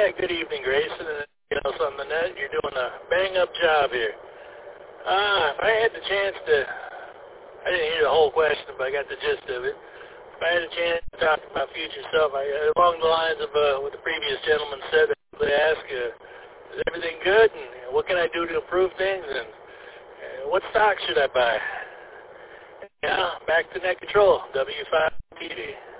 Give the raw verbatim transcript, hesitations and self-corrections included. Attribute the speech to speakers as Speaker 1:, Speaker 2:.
Speaker 1: Yeah, good evening, Grayson. And anything else on the net? You're doing a bang-up job here. Uh, if I had the chance to, I didn't hear the whole question, but I got the gist of it. If I had a chance to talk to my future self, I, along the lines of uh, what the previous gentleman said, I would ask, uh, is everything good? And you know, what can I do to improve things? And uh, what stock should I buy? Yeah, back to Net Control, W five T V.